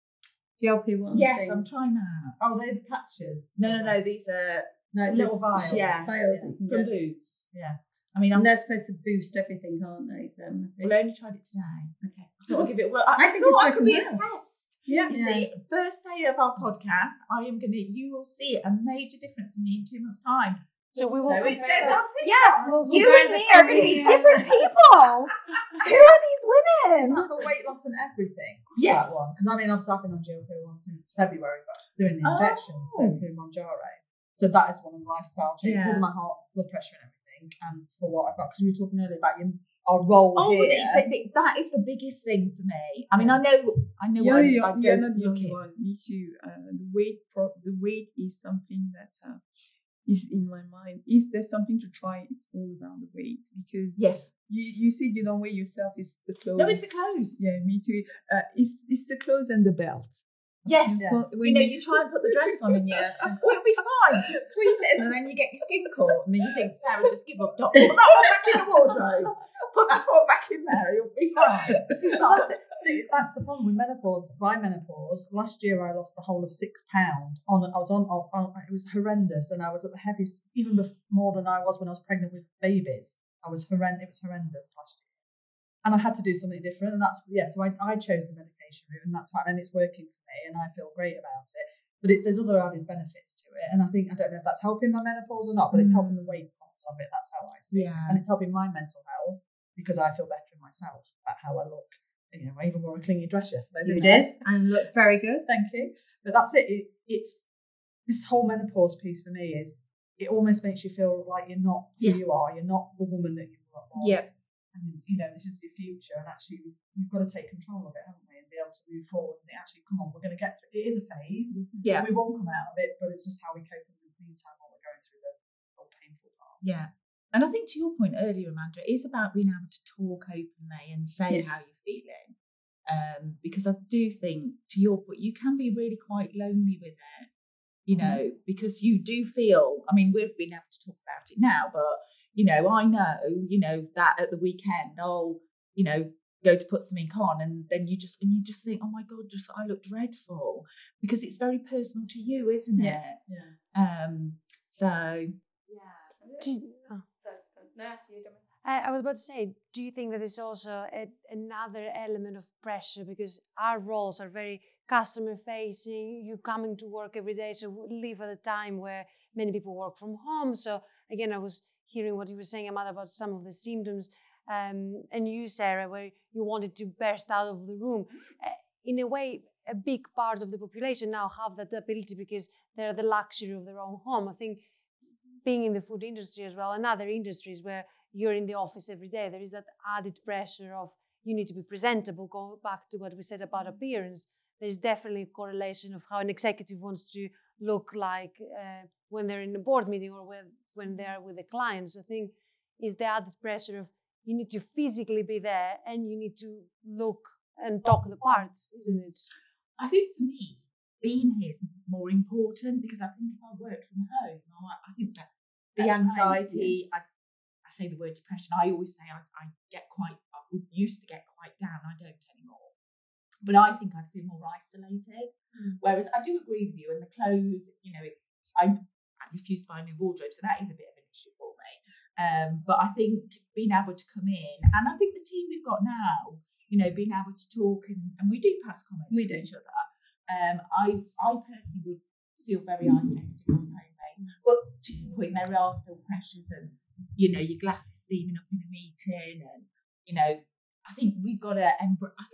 G L P one. Yes, thing. I'm trying that. Oh, they're patches. No, no, no. These are No, Little it's- vials. yeah, Vials you can from get. Boots. Yeah. I mean, I'm And they're supposed to boost everything, aren't they? Them, I Well, think. I only tried it today. Okay. I thought I'd give it a whirl. I, I think thought it's I could be looking a well. test. Yeah. You see, first day of our podcast, I am going to, you will see a major difference in me in two months' time. So we will So it compare says the- on TikTok. Yeah, We'll you compare and the me are going to be company. different people. Who are these Is women? that for weight loss and everything? Yes. That one. Because I mean, obviously, I've been on G L P one since February, but doing the Oh. injection, so through Monjaro. So that is one of the lifestyle changes Yeah. because of my heart, blood pressure, and everything, and for what I've got. Because we were talking earlier about your, our role Oh, here. the, the, the, that is the biggest thing for me. I mean, I know, I know, Yeah, I, you're, I you're don't not the look only it. one. Me too. Uh, the weight, pro- the weight is something that uh, is in my mind. If there's something to try, it's all about the weight because Yes. you you said you don't weigh yourself. It's the clothes. No, it's the clothes. Yeah, me too. Uh, it's it's the clothes and the belt. Yes. Yeah. Well, You when know, you try and put the dress on and you, oh, it'll be fine. Just squeeze it in and then you get your skin caught. And then you think, Sarah, just give up. Don't put that one back in the wardrobe. Put that one back in there. It'll be fine. that's, it. That's the problem with menopause. By menopause, last year I lost the whole of six pound. On I was on, on, on. It was horrendous, and I was at the heaviest, even bef- more than I was when I was pregnant with babies. I was horrendous. It was horrendous last year, and I had to do something different. And that's yeah. So I, I chose the medication route, and that's fine, and it's working for me, and I feel great about it. But it, there's other added benefits to it, and I think I don't know if that's helping my menopause or not, but it's helping the weight part of it. That's how I see it, Yeah. and it's helping my mental health because I feel better in myself about how I look. You know, I even wore a clingy dress yesterday. You didn't did, and looked very good. I? Thank you. But that's it. it. It's this whole menopause piece for me is it almost makes you feel like you're not who Yeah. you are. You're not the woman that you was. Yeah. And you know, this is your future, and actually we've, we've got to take control of it, haven't we? And be able to move forward. And think, actually, come on, we're going to get through. It is a phase. Yeah. We won't come out of it, but it's just how we cope in the meantime while we're going through the whole painful part. Yeah. And I think to your point earlier, Amanda, it is about being able to talk openly and say Yeah. how you're feeling. Um, because I do think, to your point, you can be really quite lonely with it, you know, because you do feel, I mean, we've been able to talk about it now, but, you know, I know, you know, that at the weekend, I'll, you know, go to put something on and then you just, and you just think, oh my God, just, I look dreadful because it's very personal to you, isn't Yeah. it? Yeah. Um, so, Do you- oh. I, I was about to say, do you think that there's also a, another element of pressure because our roles are very customer facing, you coming to work every day, so we live at a time where many people work from home. So again, I was hearing what you were saying, Amanda, about some of the symptoms, um, and you, Sarah, where you wanted to burst out of the room. Uh, in a way, a big part of the population now have that ability because they're the luxury of their own home. I think being in the food industry as well and other industries where you're in the office every day, there is that added pressure of you need to be presentable. Going back to what we said about appearance, there's definitely a correlation of how an executive wants to look like uh, when they're in a board meeting or when, when they're with the clients. I think is the added pressure of you need to physically be there and you need to look and talk the parts, isn't it? I think for me, being here is more important because I think if I worked from home, I, I think that the At home, anxiety, I, I say the word depression, I always say I, I get quite, I would used to get quite down, I don't anymore. But I think I'd feel more isolated. Mm. Whereas I do agree with you, and the clothes, you know, it, I, I refuse to buy a new wardrobe, so that is a bit of an issue for me. Um, but I think being able to come in, and I think the team we've got now, you know, being able to talk, and, and we do pass comments We to do. each other. Um, I I personally would feel very isolated if I was home-based. But to your point, there are still pressures and, you know, your glass is steaming up in a meeting and, you know, I think we've got to, embr- I think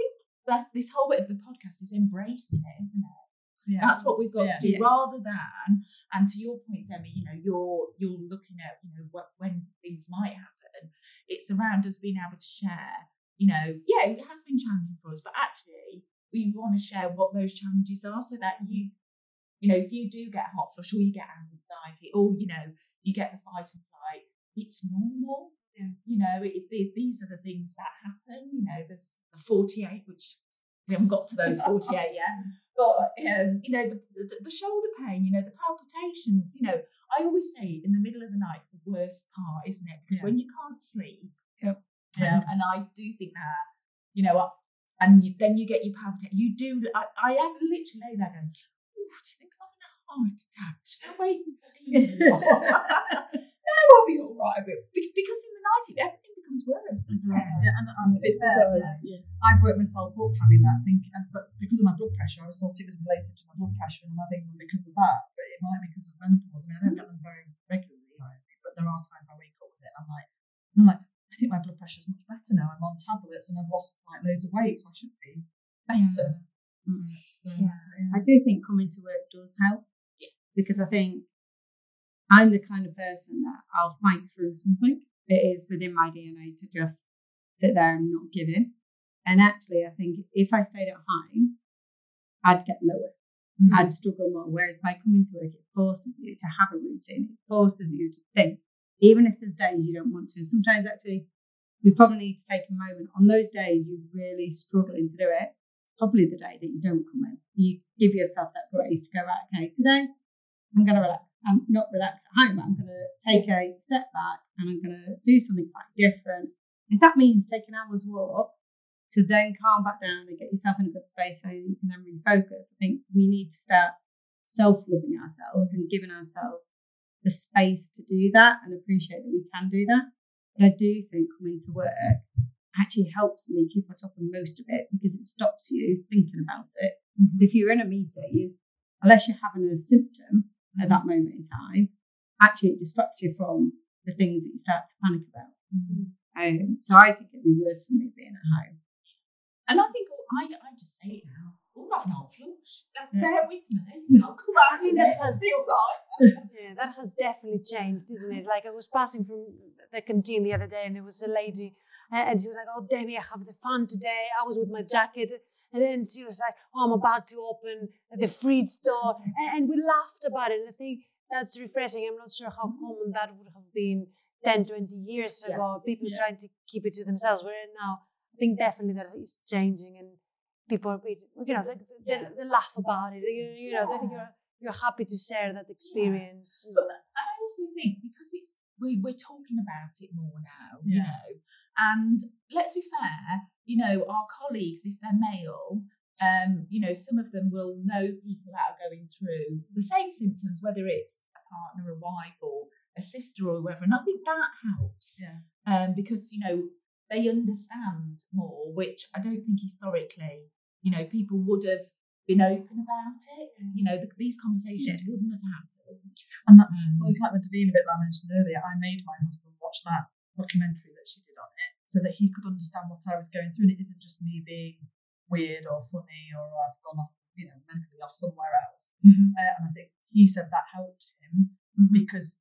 that this whole bit of the podcast is embracing it, isn't it? Yeah. That's what we've got Yeah. to do, Yeah. rather than, and to your point, Demi, you know, you're you're looking at, you know, what when things might happen. It's around us being able to share, you know, yeah, it has been challenging for us, but actually we want to share what those challenges are, so that you, you know, if you do get hot flush or you get anxiety or, you know, you get the fight and flight, it's normal. Yeah. You know, it, it, these are the things that happen. You know, there's the forty-eight, which we haven't got to those forty-eight yet, but um, you know, the, the the shoulder pain, you know, the palpitations. You know, I always say in the middle of the night is the worst part, isn't it? Because Yeah. when you can't sleep, Yep. Yeah. and, and I do think that, you know, I- and you, then you get your palpitation. You do. I, I have literally lay there going, "Oh, do you think I'm having a heart attack? Should I wait and no, I'll be all right with it." Be- Because in the night, it- everything becomes worse, doesn't it? Yeah, and, and to be It fair, does, yeah, yes. I've worked myself up having that thing, and, but because of my blood pressure, I always thought it was related to my blood pressure, and I'm having them because of that. But it might be because of menopause. I mean, I don't get them very regularly, but there are times I wake up with it, and I'm like, and I'm like, I think my blood pressure is much better now. I'm on tablets, and I've lost like loads of weight, so I should be better. Mm. So, Yeah. yeah. I do think coming to work does help, because I think I'm the kind of person that I'll fight through something. It is within my D N A to just sit there and not give in. And actually, I think if I stayed at home, I'd get lower. Mm. I'd struggle more. Whereas by coming to work, it forces you to have a routine. It forces you to think, even if there's days you don't want to. Sometimes actually, we probably need to take a moment. On those days you're really struggling to do it, probably the day that you don't come in. You give yourself that grace to go, right, okay, today I'm going to relax. I'm not relax at home, but I'm going to take a step back and I'm going to do something slightly different. If that means take an hour's walk to then calm back down and get yourself in a good space so you can then refocus, I think we need to start self-loving ourselves and giving ourselves the space to do that and appreciate that we can do that. But I do think coming to work actually helps me keep on top of most of it, because it stops you thinking about it. Because if you're in a meeting, you, unless you're having a symptom at that moment in time, actually it distracts you from the things that you start to panic about. Mm. Um, so I think it'd be worse for me being at home. And I think I, I just say it now. Oh, I'm having a hot flush. Like, Yeah. bear with me. I'll come out I think with that it. has- See all right. Yeah, that has definitely changed, isn't it? Like I was passing from the canteen the other day, and there was a lady, uh, and she was like, "Oh, Demi, I have the fun today. I was with my jacket," and then she was like, "Oh, I'm about to open the fridge door," and, and we laughed about it. And I think that's refreshing. I'm not sure how common that would have been ten, twenty years Yeah. ago. People Yeah. trying to keep it to themselves. Where now, I think definitely that is changing, and people, are bit- you know, they, they, Yeah. they laugh about it. You, you know, that Yeah. you're you're happy to share that experience. But and I also think because it's we we're talking about it more now, you Yeah. know, and let's be fair, you know, our colleagues, if they're male, um, you know, some of them will know people that are going through the same symptoms, whether it's a partner, a wife, or a sister, or whoever. And I think that helps, Yeah. um, because you know they understand more, which I don't think historically, you know, people would have been open about it. You know, the, these conversations wouldn't have happened. And that, Um, well, it's like the Davina bit that I mentioned earlier. I made my husband watch that documentary that she did on it so that he could understand what I was going through. And it isn't just me being weird or funny or I've gone off, you know, mentally off somewhere else. Mhm. Uh, and I think he said that helped him Mhm. because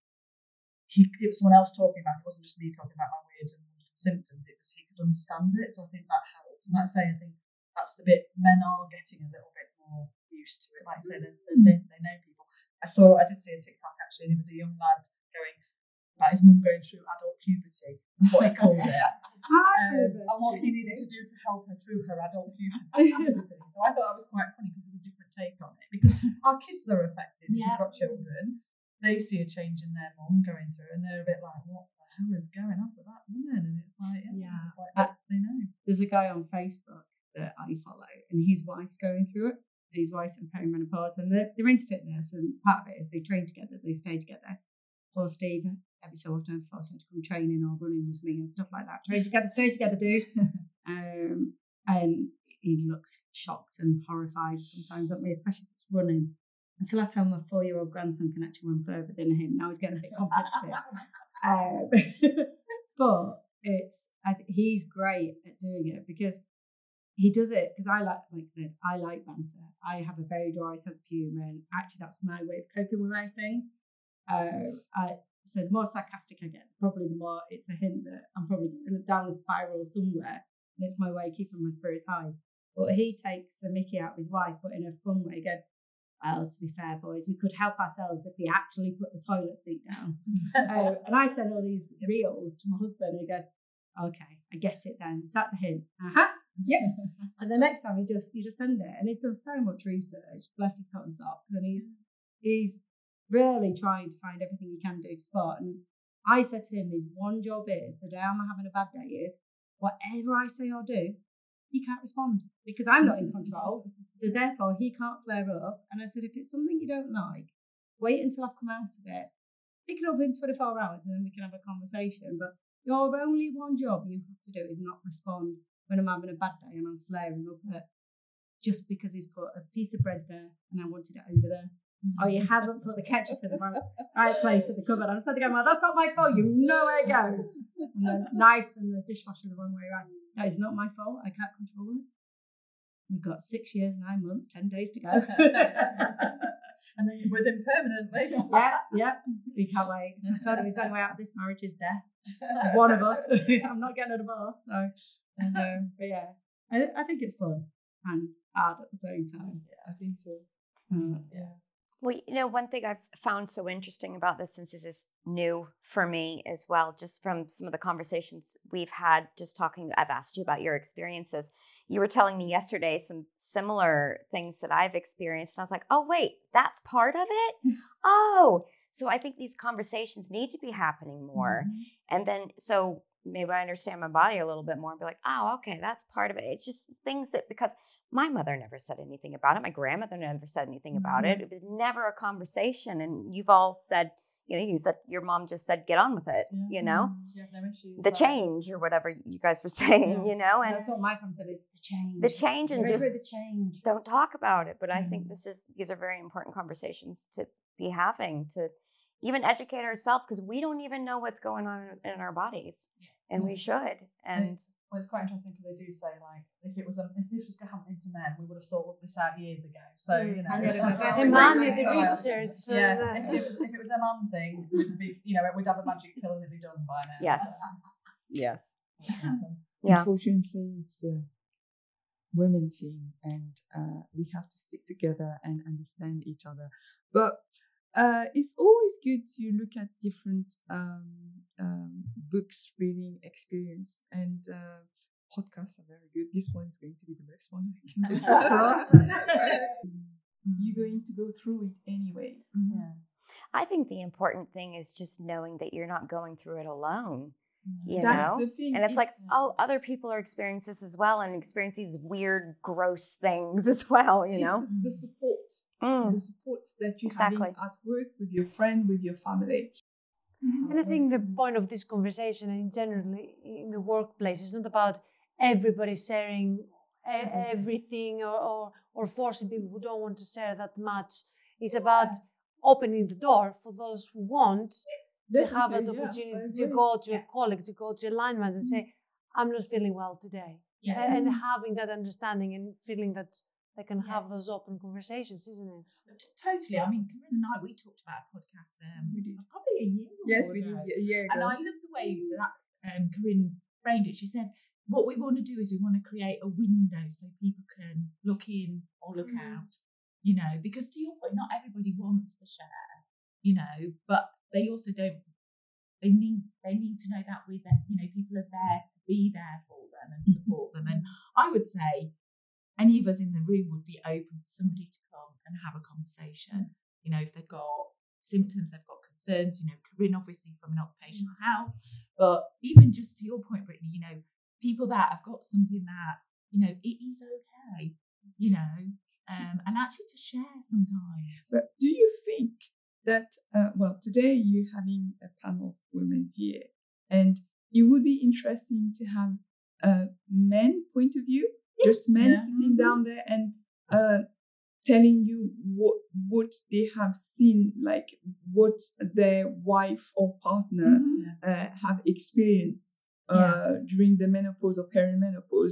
he it was someone else talking about it. It wasn't just me talking about my weird and wonderful symptoms. It was he could understand it. So I think that helped. And like I say, I think that's the bit men are getting a little bit more used to it. Like I say, they, they, they know people. I saw, I did see a TikTok actually, and it was a young lad going about his mum going through adult puberty. That's what he called it. Um, and what he needed to do to help her through her adult puberty. So I thought that was quite funny because it was a different take on it. Because our kids are affected. If Yeah. you've got children, they see a change in their mum going through, and they're a bit like, "What the hell is going on with that woman?" And it's like, yeah, Yeah. like, Uh, they know. There's a guy on Facebook that I follow, and his wife's going through it. His wife's in perimenopause, and they're, they're into fitness, and part of it is they train together, they stay together. Well, Steve, every so often, I force him to come training or running with me and stuff like that. Train together, stay together, dude. um, and he looks shocked and horrified sometimes at me, especially if it's running. Until I tell my four-year-old grandson can actually run further than him. Now he's getting a bit competitive. um, but it's I, he's great at doing it because he does it because I like, like I said, I like banter. I have a very dry sense of humour, and actually that's my way of coping with most things. Uh, I, so the more sarcastic I get, probably the more it's a hint that I'm probably down a spiral somewhere, and it's my way of keeping my spirits high. But he takes the mickey out of his wife, but in a fun way. Again, well, to be fair, boys, we could help ourselves if we actually put the toilet seat down. uh, and I send all these reels to my husband, and he goes, "Okay, I get it then. Is that the hint?" Uh-huh. Yep. And the next time he just you just send it, and he's done so much research. Bless his cotton socks, and he he's really trying to find everything he can do to spot. And I said to him, his one job is the day I'm having a bad day is whatever I say or do, he can't respond because I'm not in control. So therefore, he can't flare up. And I said, if it's something you don't like, wait until I've come out of it. Pick it up in twenty-four hours, and then we can have a conversation. But your only one job you have to do is not respond when I'm having a bad day and I'm flaring up at just because he's put a piece of bread there and I wanted it over there. Or he hasn't put the ketchup in the right, right place in the cupboard. I'm sitting there going, well, that's not my fault. You know where it goes. And the knives and the dishwasher the wrong way around. That is not my fault. I can't control it. We've got six years, nine months, ten days to go. And then you're with him permanently. yeah, yeah. We can't wait. I told him his only way out of this marriage is death. One of us. I'm not getting a divorce. So, and, um, but yeah, I, I think it's fun and hard at the same time. Yeah, I think so. Uh, Yeah. Well, you know, one thing I've found so interesting about this, since this is new for me as well, just from some of the conversations we've had, just talking, I've asked you about your experiences. You were telling me yesterday some similar things that I've experienced. And I was like, oh, wait, that's part of it? Oh, so I think these conversations need to be happening more. Mm-hmm. And then, so maybe I understand my body a little bit more and be like, oh, okay, that's part of it. It's just things that, because my mother never said anything about it. My grandmother never said anything about mm-hmm. it. It was never a conversation. And you've all said, you know, you said, your mom just said, get on with it, yeah. you know, yeah, no issues, the so. change or whatever you guys were saying, yeah. you know, and that's what my mom said is the change, the change and just the change. Don't talk about it. But mm-hmm. I think this is, these are very important conversations to be having, to even educate ourselves, because we don't even know what's going on in our bodies. Yeah. And we should. And well, it's quite interesting because they do say, like, if it was a, if this was happening to men, we would have sorted this out years ago. So you know, the man is the research. So yeah, uh, if it was if it was a man thing, we'd be, you know, we'd have a magic pill and it'd be done by now. Yes. Yes. Awesome. Yeah. Unfortunately, it's a women thing, and uh, we have to stick together and understand each other. But Uh, it's always good to look at different um, um, books, reading experience, and uh, podcasts are very good. This one is going to be the next one. You're going to go through it anyway. Mm-hmm. Yeah. I think the important thing is just knowing that you're not going through it alone. You That's know, the thing. And it's, it's like, oh, other people are experiencing this as well, and experience these weird, gross things as well. You know, the support. Mm. The support that you're exactly. having at work, with your friend, with your family. And I think the point of this conversation, and generally in the workplace, is not about everybody sharing a- everything or, or, or forcing people who don't want to share that much. It's about opening the door for those who want Definitely, to have an opportunity yeah, to go to yeah. a colleague, to go to a line manager and say, I'm not feeling well today. Yeah. And, and having that understanding and feeling that they can yeah. have those open conversations, isn't it? Totally. I mean, Corinne and I, we talked about a podcast um, we did. probably a year ago. Yes, we did a year ago. And I love the way that um, Corinne framed it. She said, what we want to do is we want to create a window so people can look in or look mm. out, you know, because to your point, not everybody wants to share, you know, but they also don't, they need they need to know that we're there, you know, people are there to be there for them and support them. And I would say, any of us in the room would be open for somebody to come and have a conversation. You know, if they've got symptoms, they've got concerns, you know, Corinne obviously from an occupational health, but even just to your point, Brittany, you know, people that have got something that, you know, it is okay, you know, um, and actually to share sometimes. But do you think that, uh, well, today you're having a panel of women here, and it would be interesting to have a men point of view, just men yeah. sitting down there and uh, telling you what what they have seen, like what their wife or partner mm-hmm. uh, have experienced uh, yeah. during the menopause or perimenopause,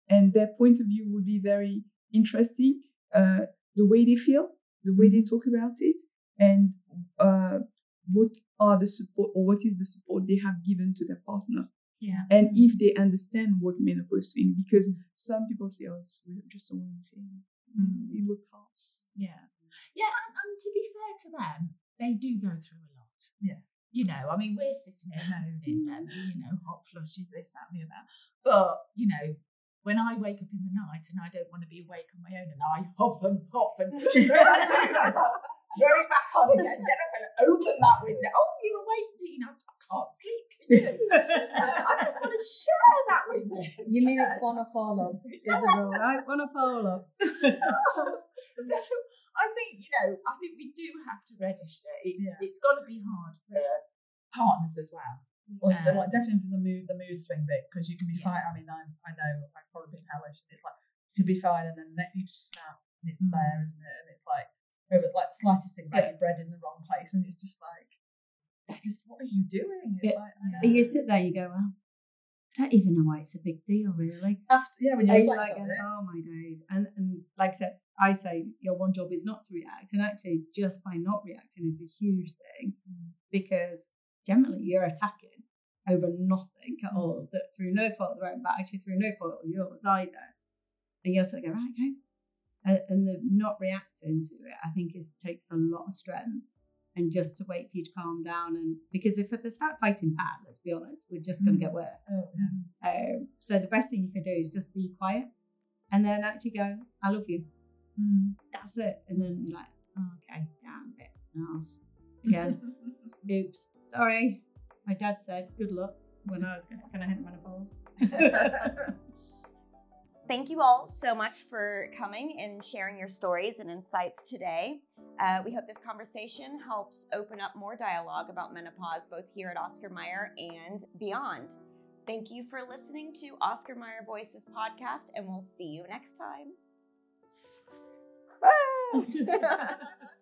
and their point of view would be very interesting. Uh, the way they feel, the way they talk about it, and uh, what are the support or what is the support they have given to their partner. Yeah. And mm-hmm. if they understand what menopause means, because some people say, oh, it's just a one thing. Mm-hmm. It will pass. Yeah. Yeah, and, and to be fair to them, they do go through a lot. Yeah. You know, I mean, we're sitting here moaning, um, you know, hot flushes, this, that, and the other. But, you know, when I wake up in the night and I don't want to be awake on my own and I huff and puff and throw it back on again, get up and open that window. Oh, you're awake, Dean. I, I can't sleep, can you? uh, I just want to share that with you. You mean it's one or fall up, is the rule, right? One or fall up. So I think, you know, I think we do have to register. It's yeah. It's got to be hard for partners as well. Or um, like definitely for the mood, the mood swing bit, because you can be yeah. fine. I mean, I, I know I've probably been hellish, and it's like you can be fine, and then you just snap, and it's mm. there, isn't it? And it's like over like the slightest thing about yeah. your bread in the wrong place, and it's just like, it's just, what are you doing? It's yeah. like, yeah. you sit there, you go, well, I don't even know why it's a big deal, really. After, yeah, when you reflect like, on it. Oh my days, and and like I said, I say your one job is not to react, and actually just by not reacting is a huge thing, mm. because generally you're attacking over nothing at mm. all, that through no fault of their own, but actually through no fault of yours either. And you also go, right, okay. And, and the not reacting to it, I think, is takes a lot of strength. And just to wait for you to calm down. And because if they start fighting back, let's be honest, we're just going to get worse. Oh, yeah. um, so the best thing you can do is just be quiet and then actually go, I love you. Mm. That's it. And then you're like, oh, okay, yeah, I'm a bit nice. Again, oops, sorry. My dad said, good luck, when I was going to hit menopause. Thank you all so much for coming and sharing your stories and insights today. Uh, we hope this conversation helps open up more dialogue about menopause, both here at Oscar Mayer and beyond. Thank you for listening to Oscar Mayer Voices podcast, and we'll see you next time. Bye.